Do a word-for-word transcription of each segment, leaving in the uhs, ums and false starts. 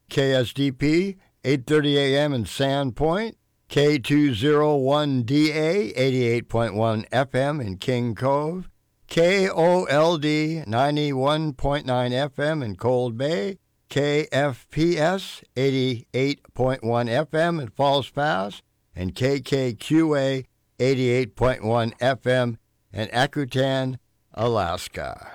K S D P, eight thirty a.m. in Sandpoint, K two oh one D A, eighty-eight point one F M in King Cove, K O L D, ninety-one point nine F M in Cold Bay, K F P S, eighty-eight point one F M in Falls Pass, and K K Q A, eighty-eight point one F M in Akutan, Alaska.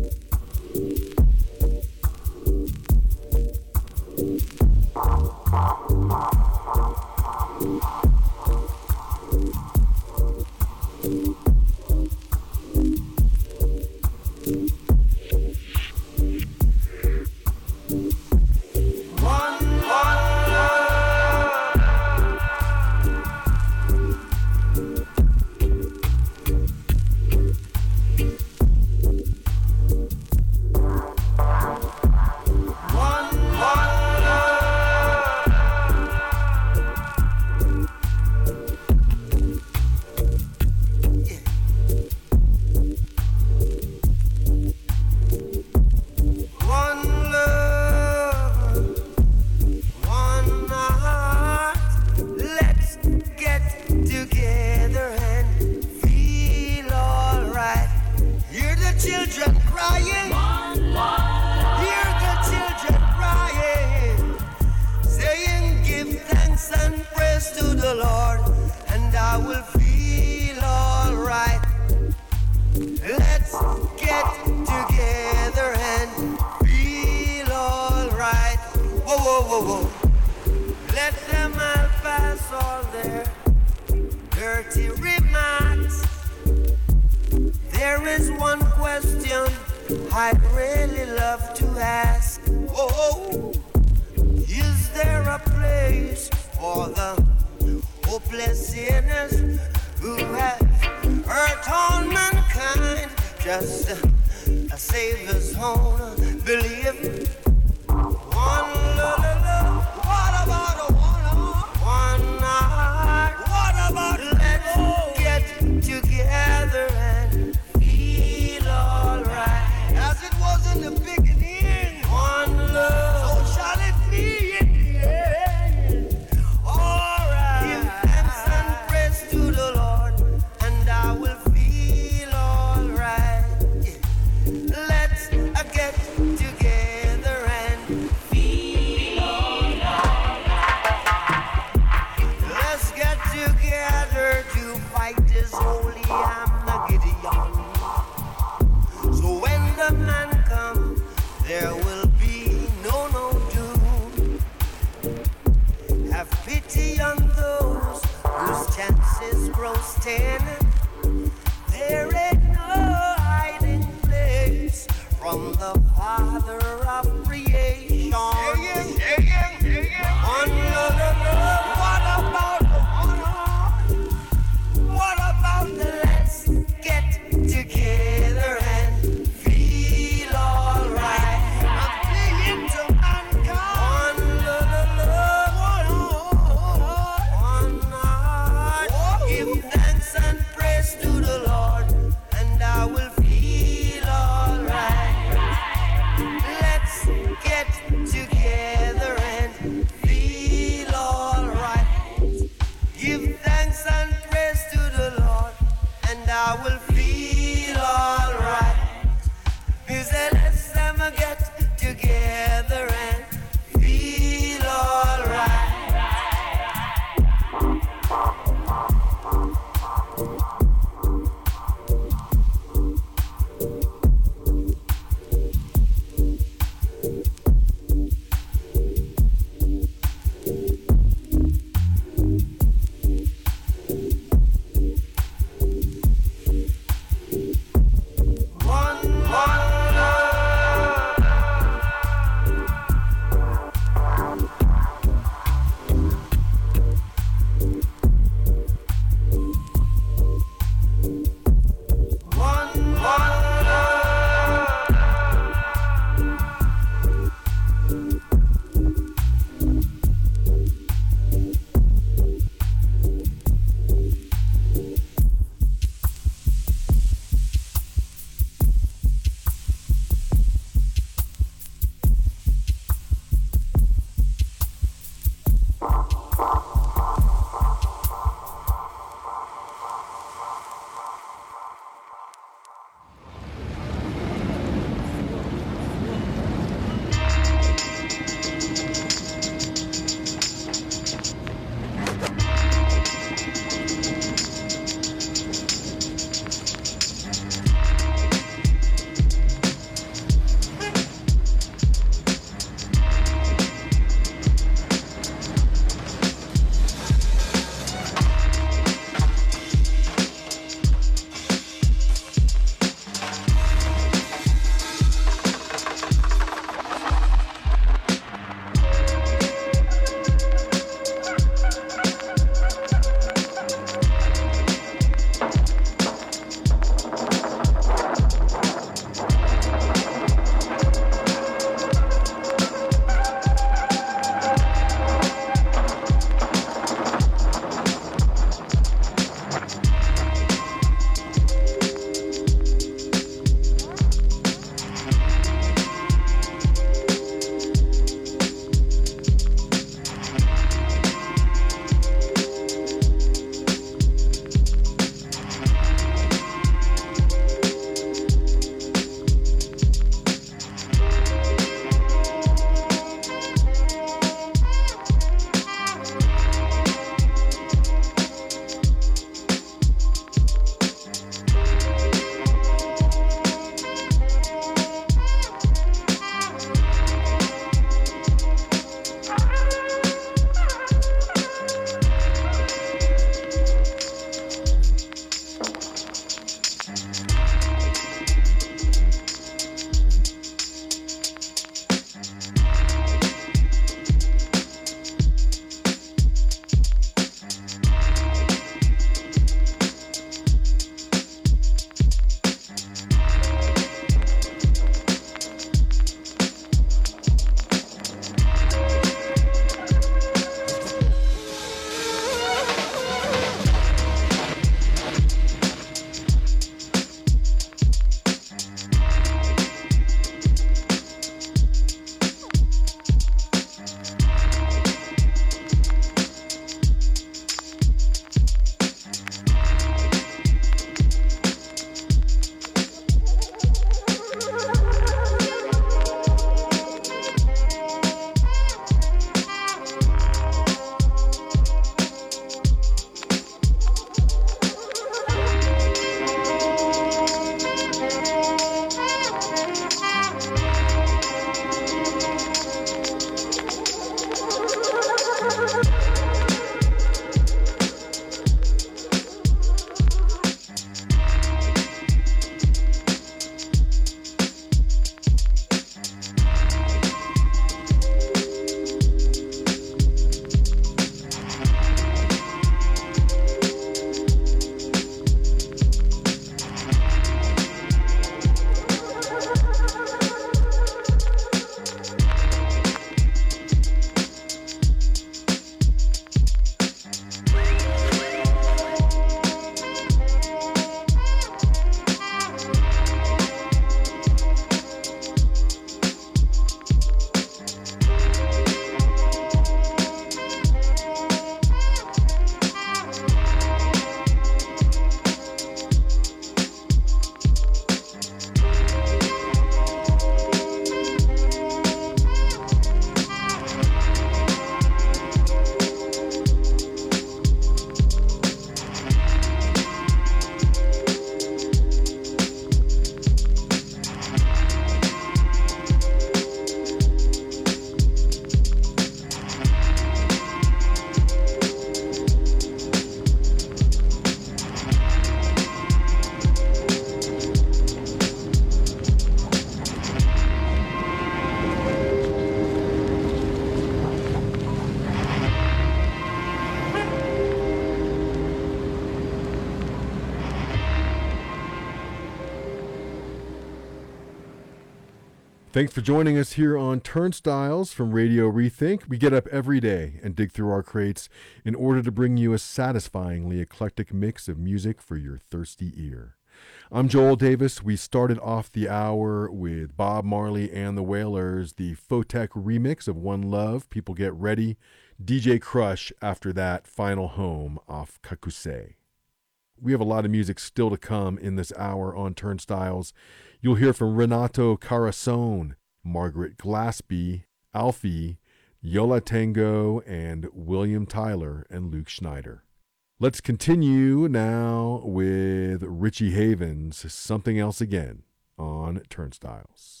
Thanks for joining us here on Turnstiles from Radio Rethink. We get up every day and dig through our crates in order to bring you a satisfyingly eclectic mix of music for your thirsty ear. I'm Joel Davis. We started off the hour with Bob Marley and the Wailers, the Photek remix of One Love, People Get Ready, D J Crush after that, Final Home off Kakusei. We have a lot of music still to come in this hour on Turnstiles. You'll hear from Renato Carasone, Margaret Glaspie, Alfie, Yola Tango, and William Tyler and Luke Schneider. Let's continue now with Richie Havens' Something Else Again on Turnstiles.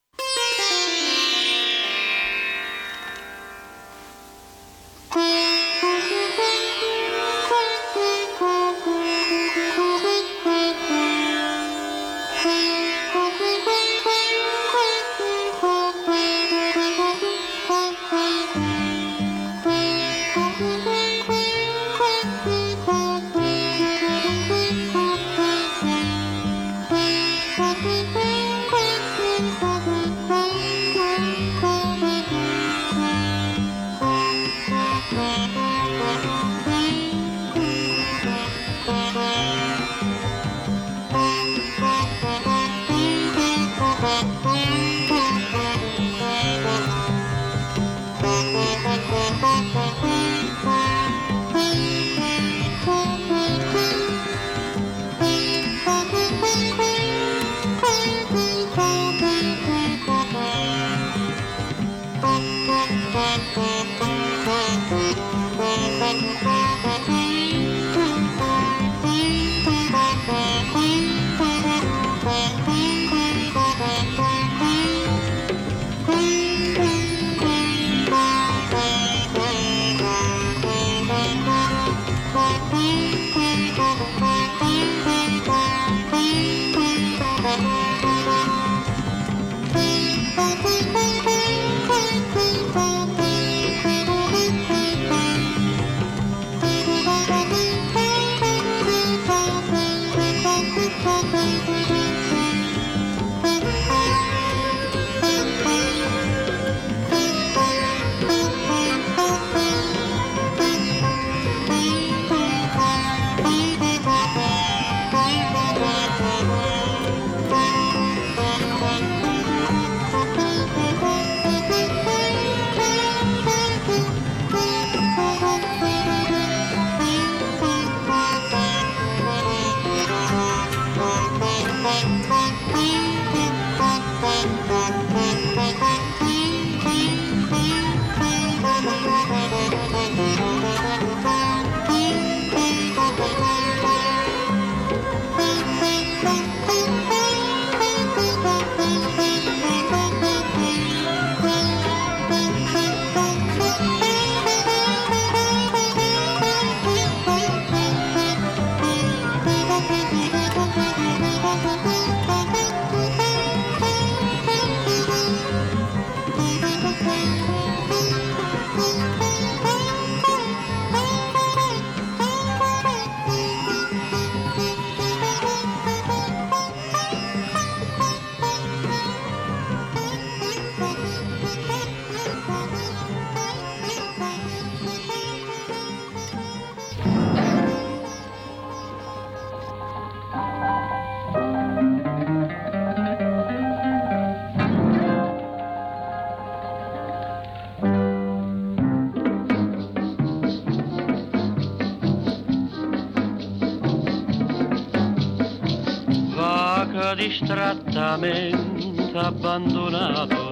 Distrattamente abbandonato,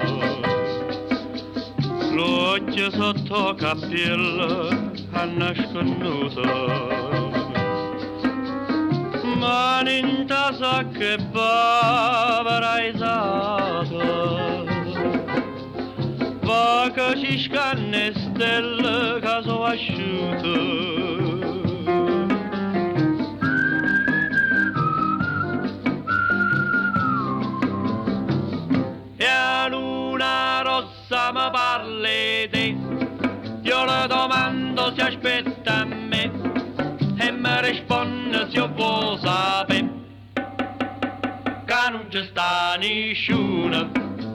l'occhio sotto cappello ha nasconuto, ma in tasa che pavaraisato, va che ci scanne stelle caso asciutto. Mi parli te, io le domando se aspetta a me e mi risponde se io vuoi sapere che non ci sta nessuno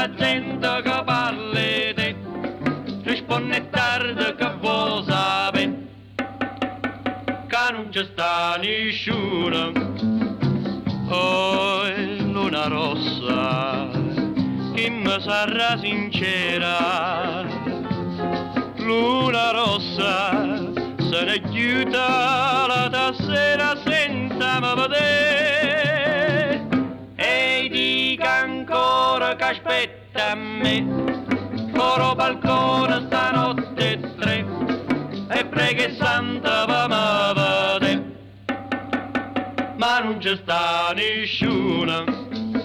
la gente che parla te, risponde tardi che vuoi sapere, che non ci sta nessuno. Oh, luna rossa, chi mi sarà sincera, luna rossa, se ne chiuda la tassera senza me vedere, e dica ancora che aspetta a me, coro balcone stanotte tre, e preghi santa per me vedere, ma non c'è sta nessuno.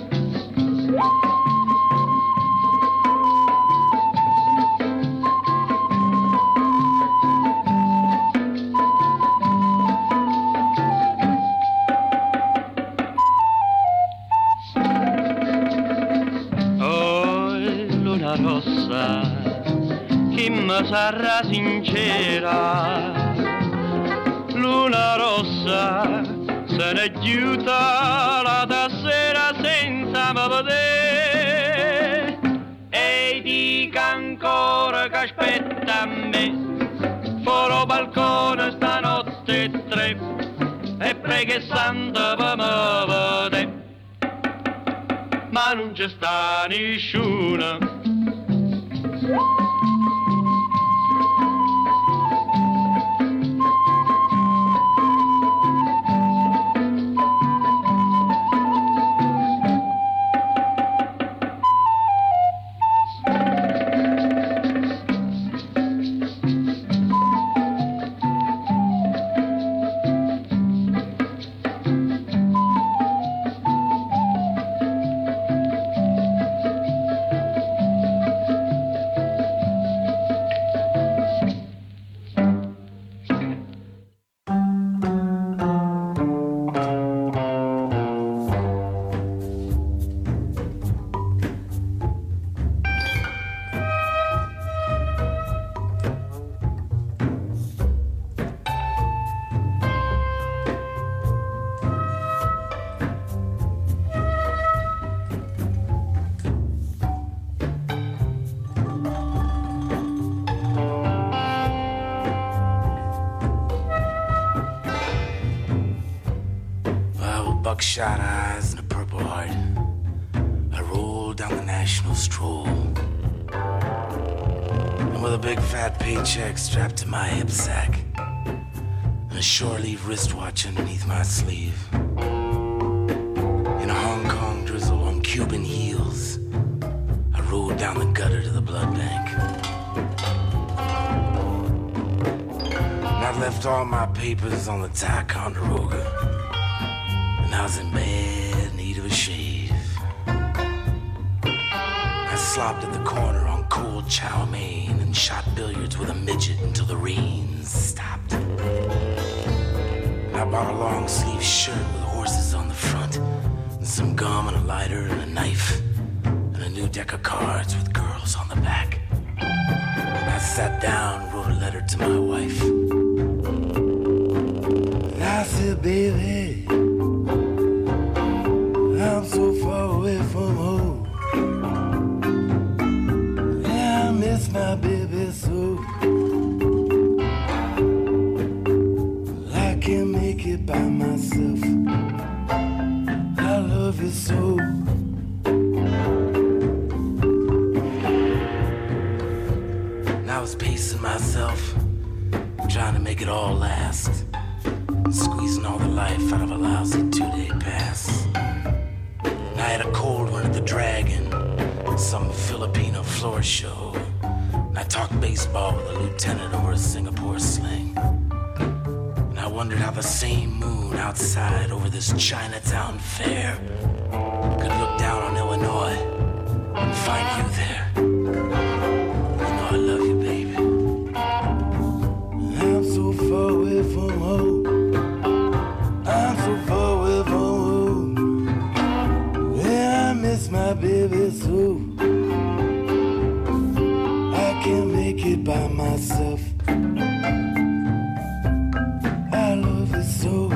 Rossa, chi mi sarà sincera, luna rossa, se ne chiuda la tassera senza me vedere, e dica ancora che aspetta a me, fuori balcone stanotte tre, e preghi santa per me vedere, ma non c'è sta nessuno. Buckshot eyes and a purple heart, I rolled down the National Stroll, and with a big fat paycheck strapped to my hip sack and a shore-leave wristwatch underneath my sleeve, in a Hong Kong drizzle on Cuban heels, I rode down the gutter to the blood bank. And I left all my papers on the Ticonderoga, and I was in bad need of a shave. I slopped at the corner on cold chow mein and shot billiards with a midget until the rain stopped. And I bought a long sleeve shirt with horses on the front, and some gum and a lighter and a knife, and a new deck of cards with girls on the back. And I sat down and wrote a letter to my wife. And I said, baby, I'm so far away from home. Yeah, I miss my baby so. I can't make it by myself. I love you so. And I was pacing myself, trying to make it all last, squeezing all the life out of a lousy two-day pass. I had a cold one at the Dragon, some Filipino floor show. And I talked baseball with a lieutenant over a Singapore sling. And I wondered how the same moon outside over this Chinatown fair could look down on Illinois and find you there. You know I love you, baby. I'm so far away from home. I'm so far away from home. I miss my baby so. I can't make it by myself. I love you so.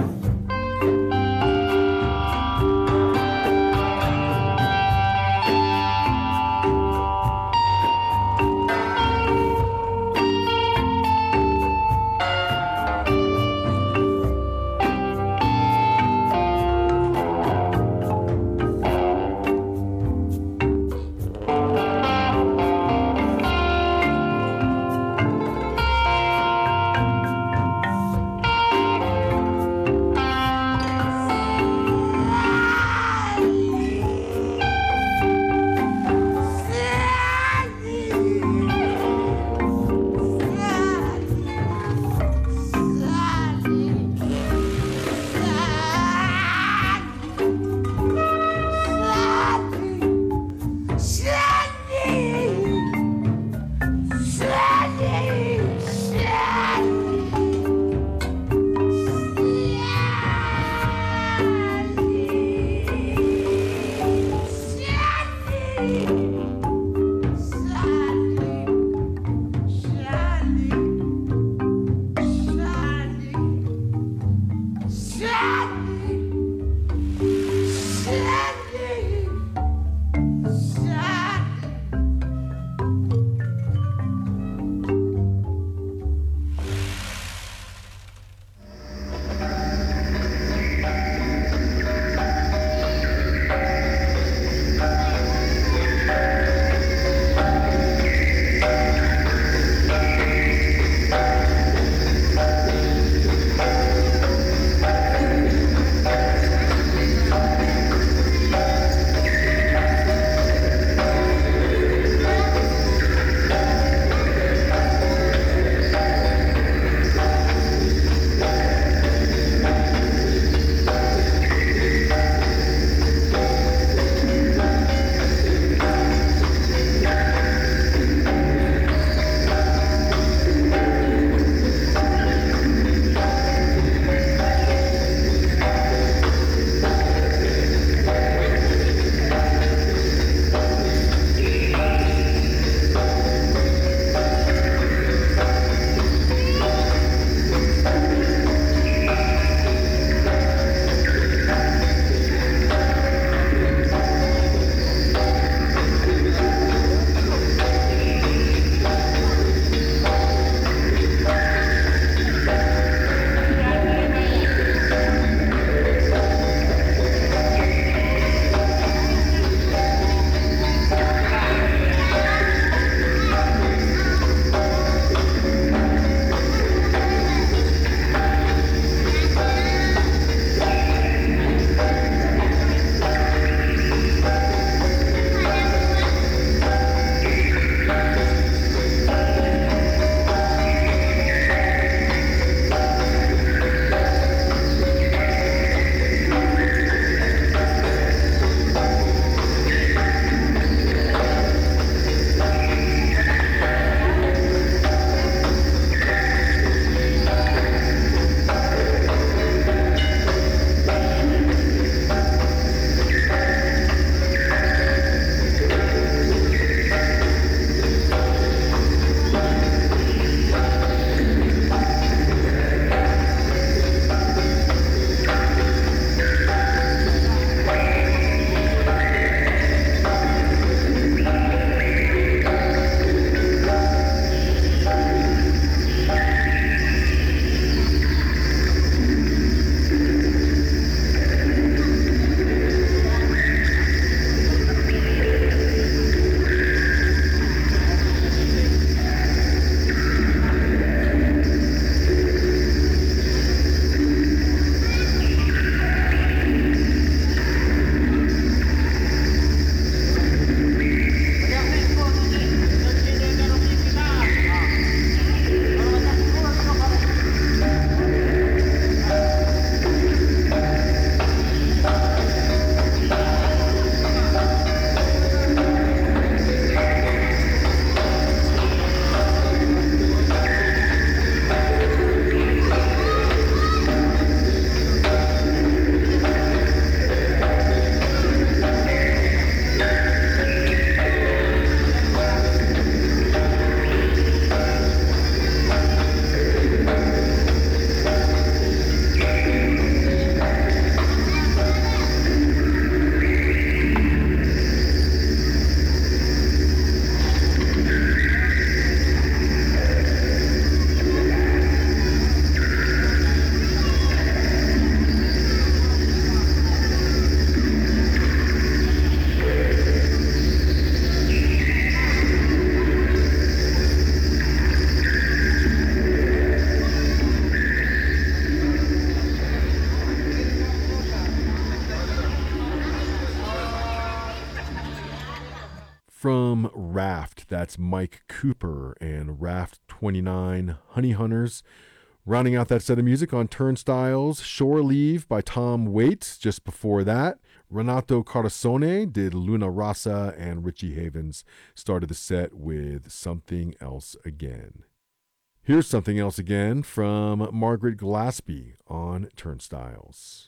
from Raft. That's Mike Cooper and Raft twenty-nine, Honey Hunters. Rounding out that set of music on Turnstiles, Shore Leave by Tom Waits. Just before that, Renato Carcassonne did Luna Rossa, and Richie Havens started the set with Something Else Again. Here's Something Else Again from Margaret Glaspie on Turnstiles.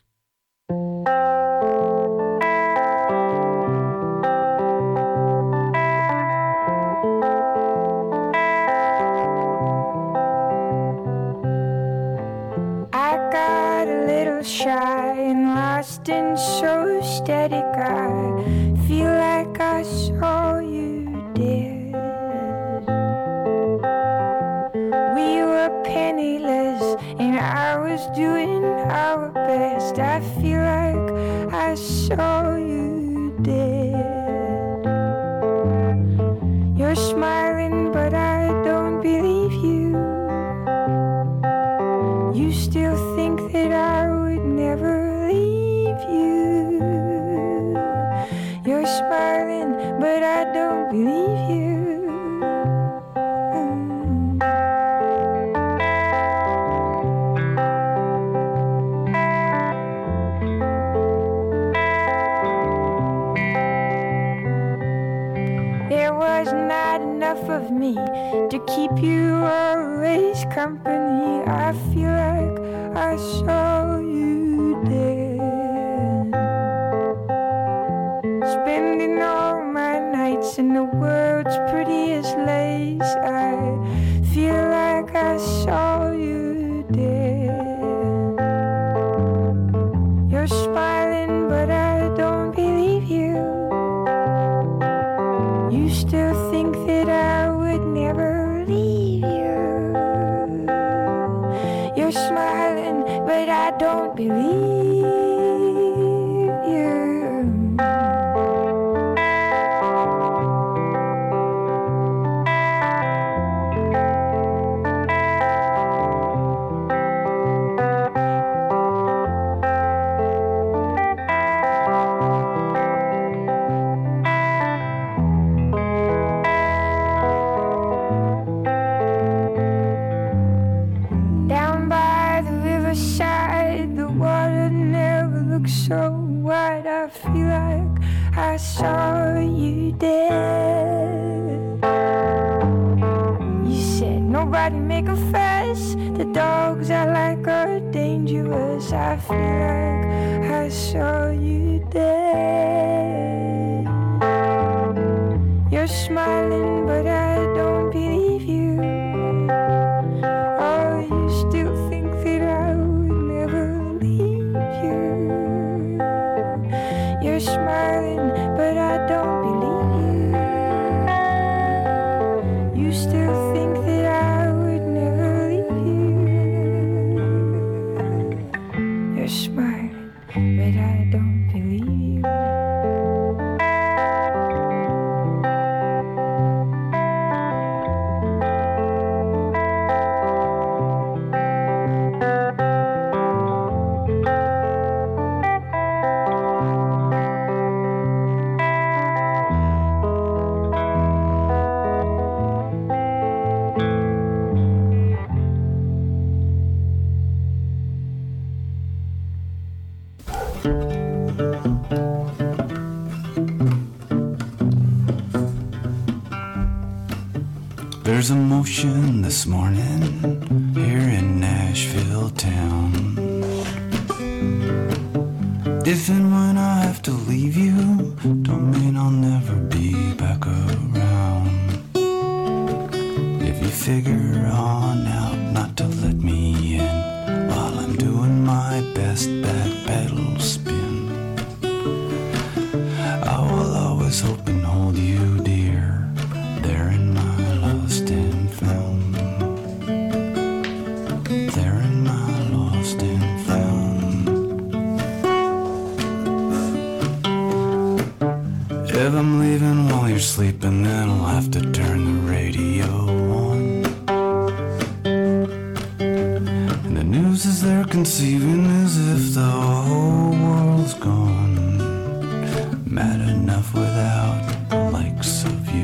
Shy and lost and so static, I feel like I saw you dead. We were penniless and I was doing our best. I feel like I saw you dead. You're smiling but I don't believe you. You still think that I would never leave you. You're smiling, but I don't believe you. There was not enough of me to keep you always company. I feel like I saw you dead. Spending all my nights in the world's prettiest lace. I feel like I saw you dead. You're smiling, but I don't believe you. You still think that I would never leave you. You're smiling, but I don't believe you. So wide, I feel like I saw you dead. You said nobody make a fuss, the dogs I like are dangerous. I feel like I saw you dead. You're smiling, but I don't believe you. Oh, you still think that I would never leave you. You're smiling, but I don't believe you. You still think that I would never leave you. You're smiling, but I don't believe you. There's a motion this morning here in Nashville town. If and when I have to leave you, don't mean I'll never be back around. If you figure on out not to let me in while I'm doing my best back pedal spin, I will always hope and hold you dear there in my lost and found. There in my lost and found. If I'm leaving while you're sleeping, then I'll have to turn the radio on. And the news is they're conceiving as if the whole world's gone. Mad enough without the likes of you.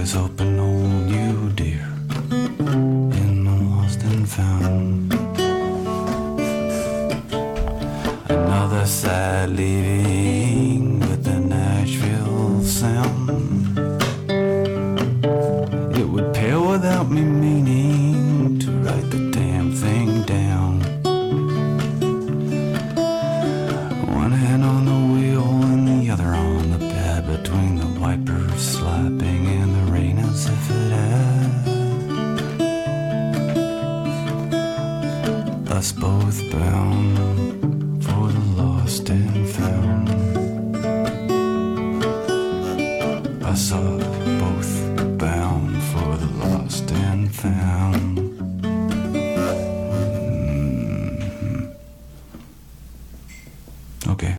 always hoping old you, dear, in the lost and found. Another sad leaving with the Nashville sound. It would pale without me meaning to write the damn thing down. One hand on the wheel and the other on the pad, between the wipers slapping and the rain as if it had us both bound for the lost and found. Us all both bound for the lost and found. Mm-hmm. Okay.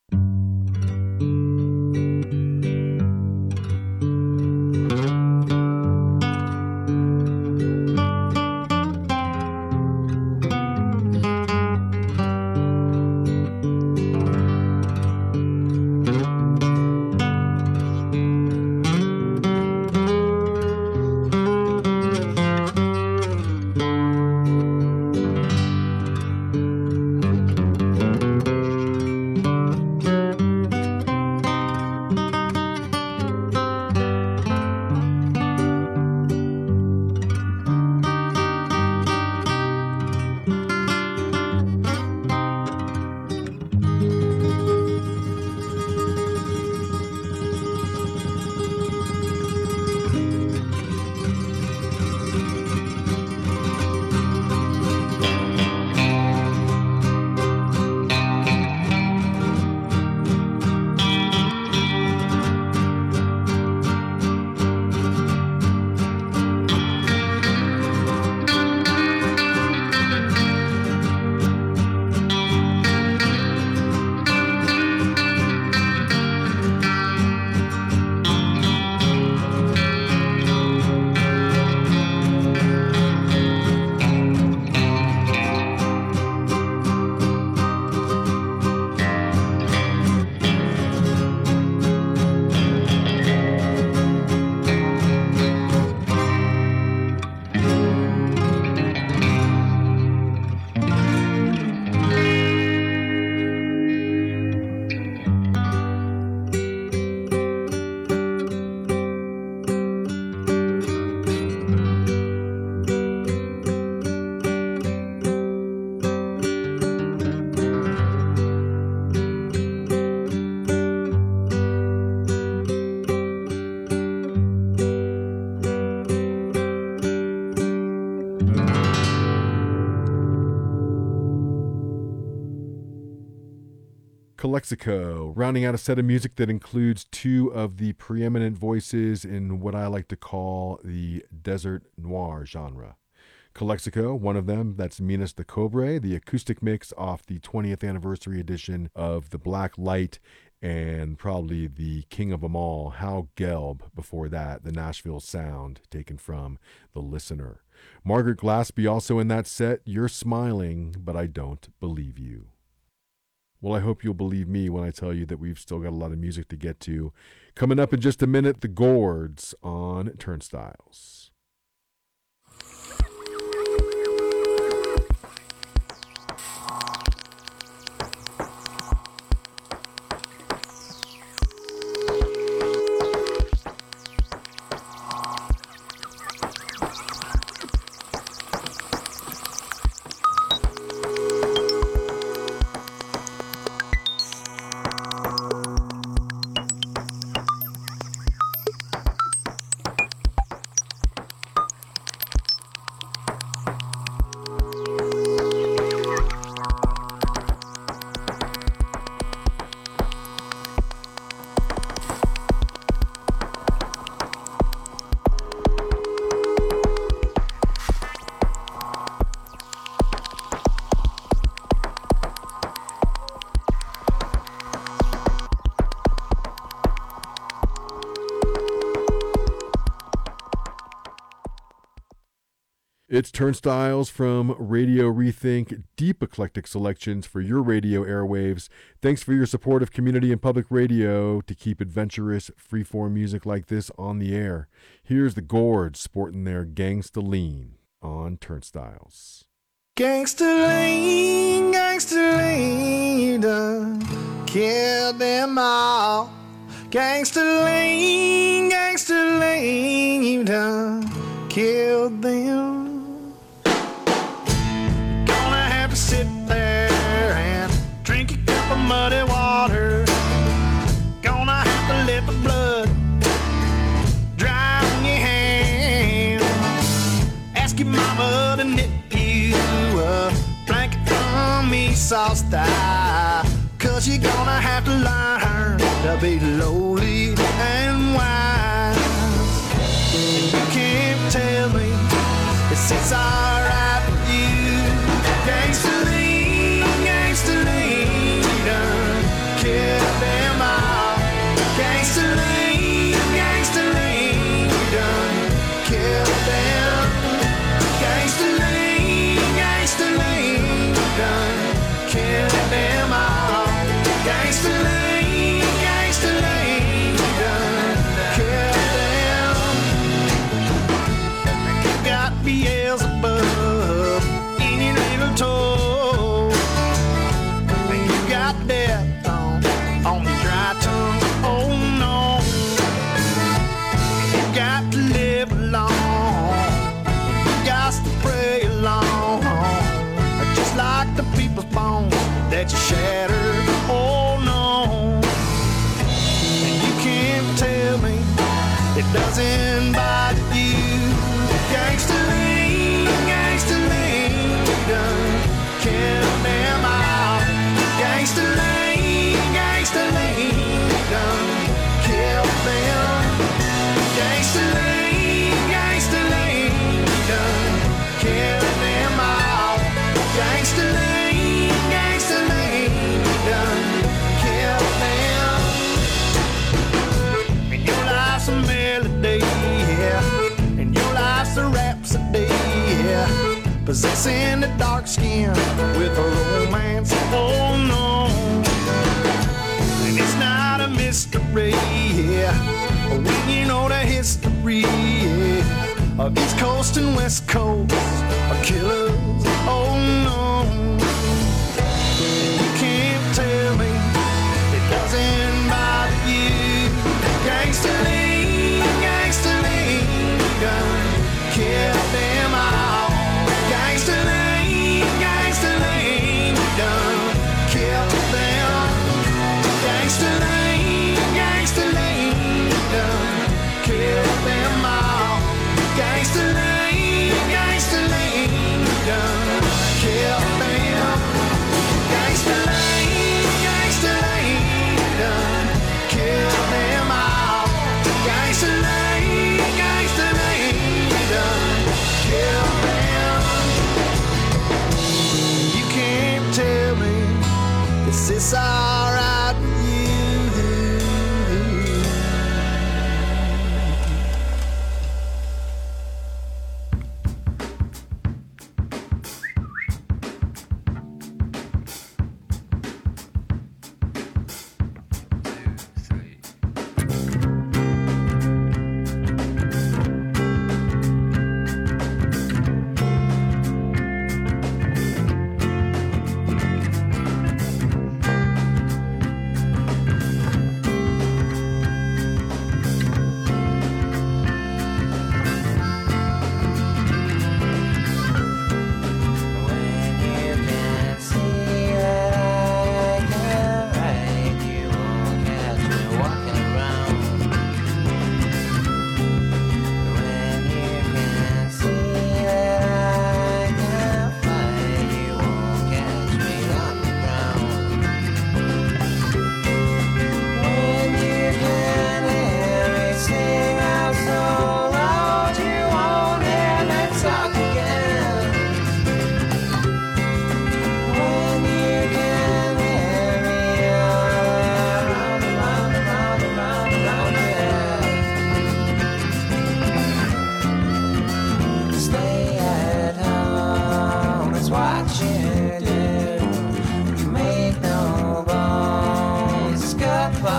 Calexico, rounding out a set of music that includes two of the preeminent voices in what I like to call the desert noir genre. Calexico, one of them, that's Minas the Cobre, the acoustic mix off the twentieth anniversary edition of The Black Light, and probably the king of them all, Hal Gelb, before that, the Nashville Sound, taken from The Listener. Margaret Glaspie also in that set, You're Smiling, But I Don't Believe You. Well, I hope you'll believe me when I tell you that we've still got a lot of music to get to. Coming up in just a minute, the Gourds on Turnstiles. It's Turnstiles from Radio Rethink, deep eclectic selections for your radio airwaves. Thanks for your support of community and public radio to keep adventurous, freeform music like this on the air. Here's the Gorge sporting their Gangsta Lean on Turnstiles. Gangsta lean, gangsta lean, you done killed them all. Gangsta lean, gangsta lean, you done killed them. Gonna have to sit there and drink a cup of muddy water. Gonna have to let the blood dry on your hands. Ask your mama to knit you a blanket from Esau's thigh, 'cause you're gonna have to learn to be lowly and wise. And you can't tell me it's, it's alright with you. Gangsta lean, gangsta lean, you done killed them all. Gangsta lean, gangsta lean, you done killed them. Gangsta lean, gangsta lean, you done killed them all. Gangsta lean, gangsta lean, you done killed them. You got Beelzebub in your little toe, and you got death on, on your dry tongue. Oh no, you got to live alone, you got to pray alone, just like the people's bones that you shattered. Oh no, and you can't tell me it doesn't bother you. Gangsta lean, gangsta lean, you done killed them all. Gangsta lean, gangsta lean, you done killed them. Gangsta lean, gangsta lean, you done killed them all. Gangsta lean, gangsta lean, you done killed them. And your life's a melody, yeah, and your life's a rhapsody, yeah, possessing the dark skin with a romance. Oh no, and it's not a mystery, yeah, when you know the history, yeah, of East Coast and West Coast are killers. Oh no, and you can't tell me it doesn't bother you. Gangsta lean, gangsta lean, you done killed them all. Gangsta lean, gangsta lean, you done killed them. Gangsta lean, gangsta lean, you done killed them all. Gangsta lean, gangsta lean, you done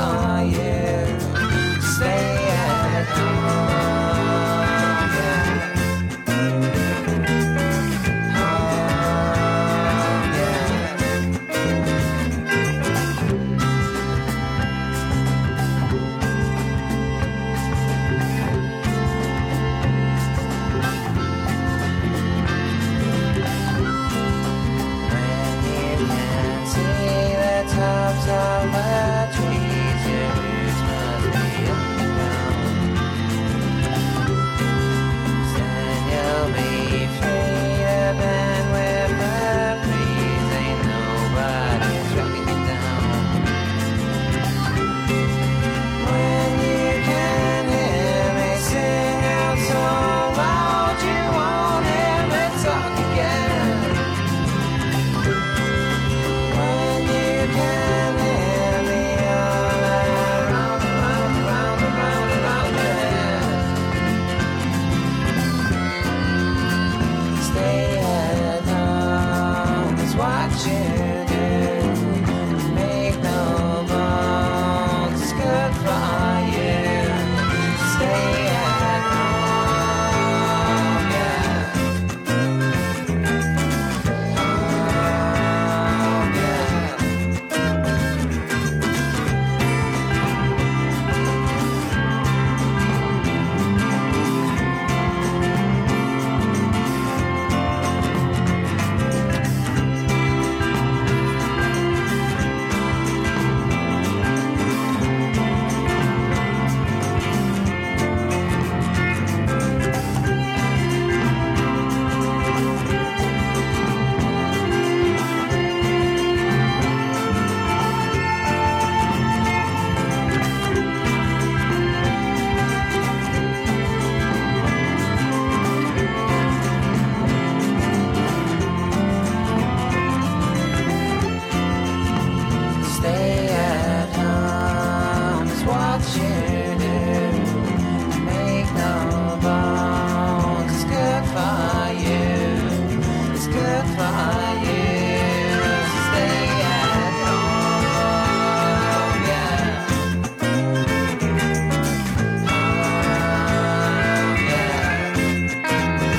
for you. Stay at home, yeah. Home, yeah. When you can see the tops of the trees, your roots must be underground. Then you'll be free to bend with the breeze. Ain't nobody's rocking you down. When you can hear me sing out so loud, you won't ever talk again. When you can hear me all around, around, around, around, around your head. Stay at home is what you do. Make no bones, it's good for you. Stay at home, yeah. Home, yeah. Stay at home is what you do. Make no bones, it's good for you. It's good for you. Stay at home, yeah. Home, yeah.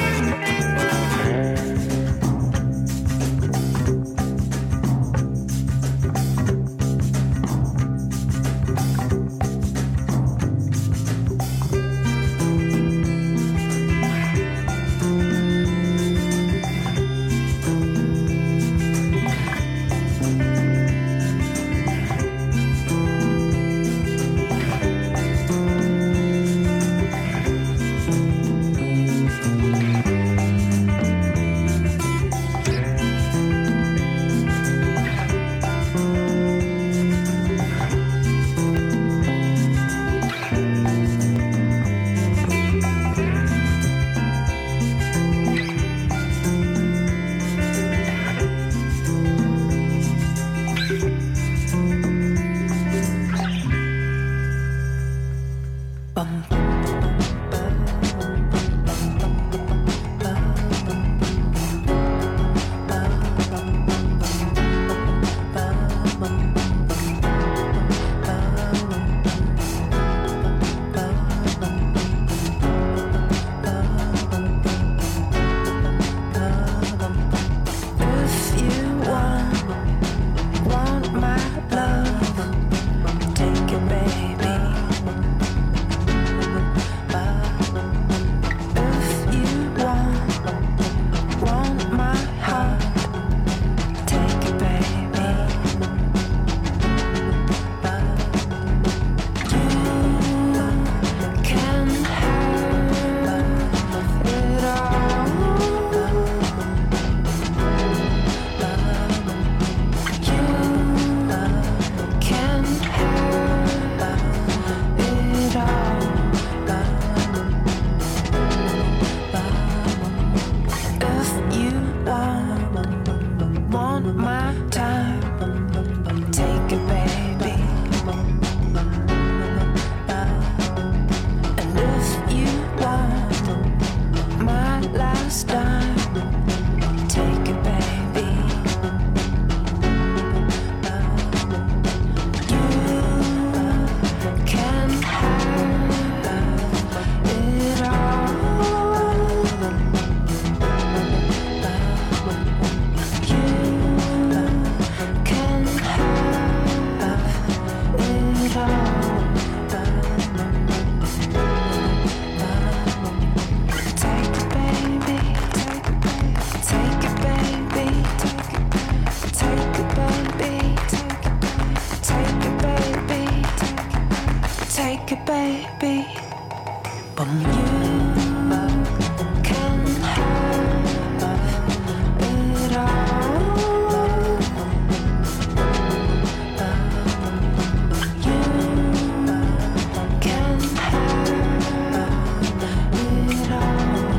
If you want, want my love, take it, baby. take it, baby. But you can have it all. You can have it all.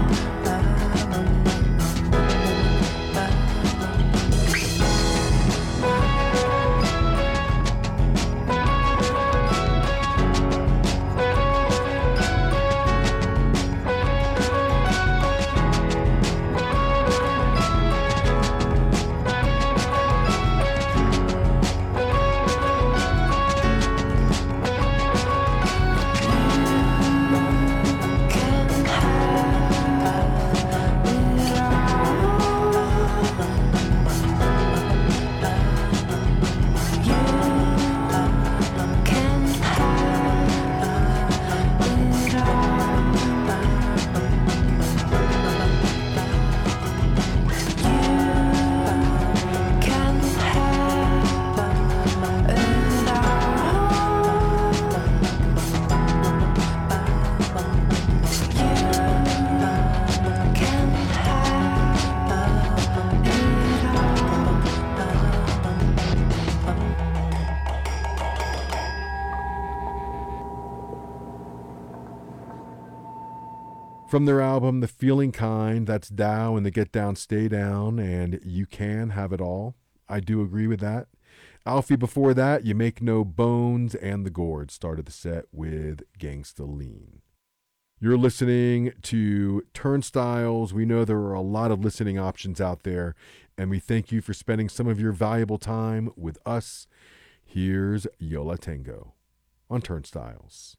From their album, The Feeling Kind, that's Dow and the Get Down, Stay Down, and You Can Have It All. I do agree with that. Alfie, before that, You Make No Bones, and The Gourds started the set with Gangsta Lean. You're listening to Turnstiles. We know there are a lot of listening options out there, and we thank you for spending some of your valuable time with us. Here's Yo La Tengo on Turnstiles.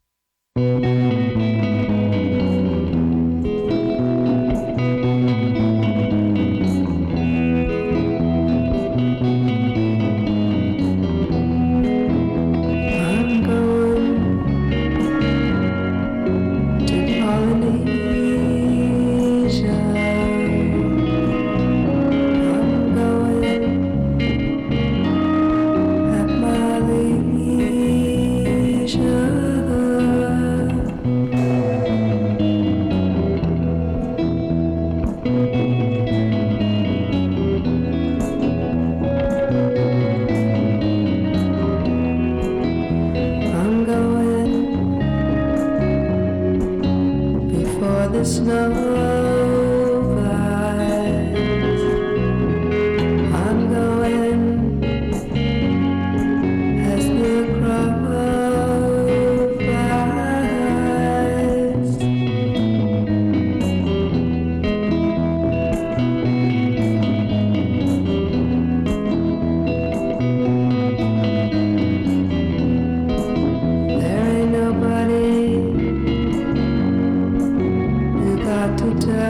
To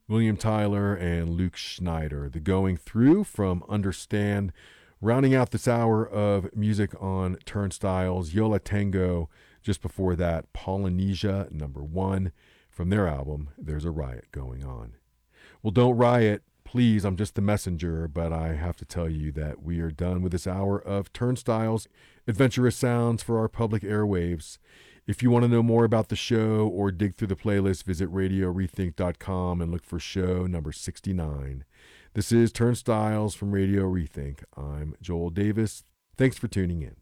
William Tyler and Luke Schneider. The Going Through from Understand. Rounding out this hour of music on Turnstiles, Yo La Tengo. Just before that, Polynesia, number one, from their album, There's a Riot Going On. Well, don't riot. Please, I'm just the messenger, but I have to tell you that we are done with this hour of Turnstiles, adventurous sounds for our public airwaves. If you want to know more about the show or dig through the playlist, visit radio rethink dot com and look for show number sixty-nine. This is Turnstiles from Radio Rethink. I'm Joel Davis. Thanks for tuning in.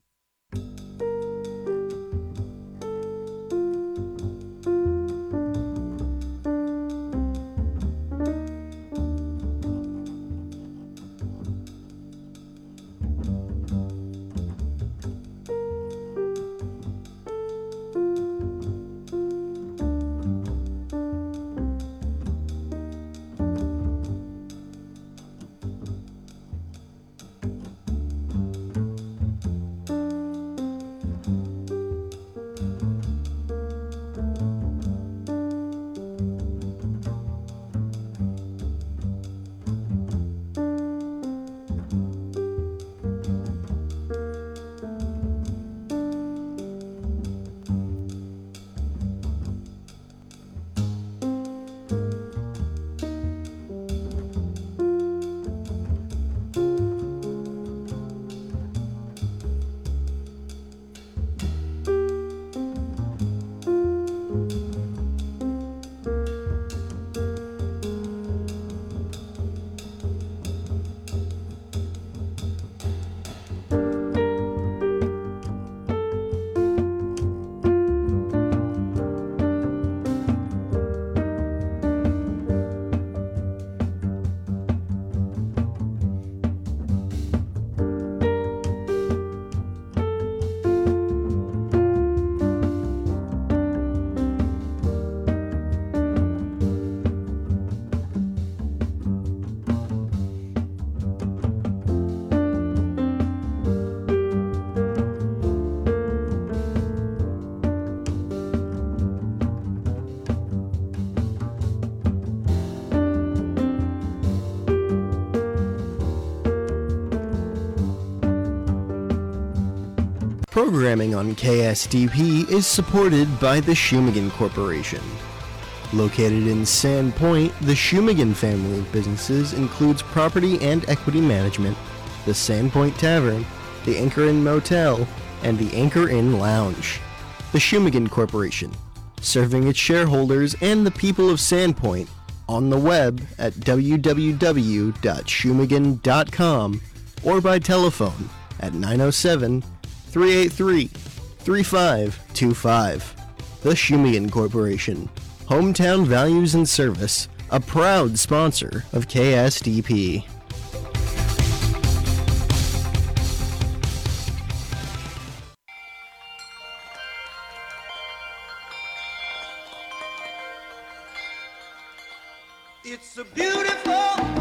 Programming on K S D P is supported by the Shumagan Corporation. Located in Sand Point, the Shumagan family of businesses includes property and equity management, the Sand Point Tavern, the Anchor Inn Motel, and the Anchor Inn Lounge. The Shumagan Corporation, serving its shareholders and the people of Sand Point on the web at w w w dot shumagan dot com or by telephone at nine oh seven, three eight three, three five two five. The Shumagan Corporation, hometown values and service, a proud sponsor of K S D P. It's a beautiful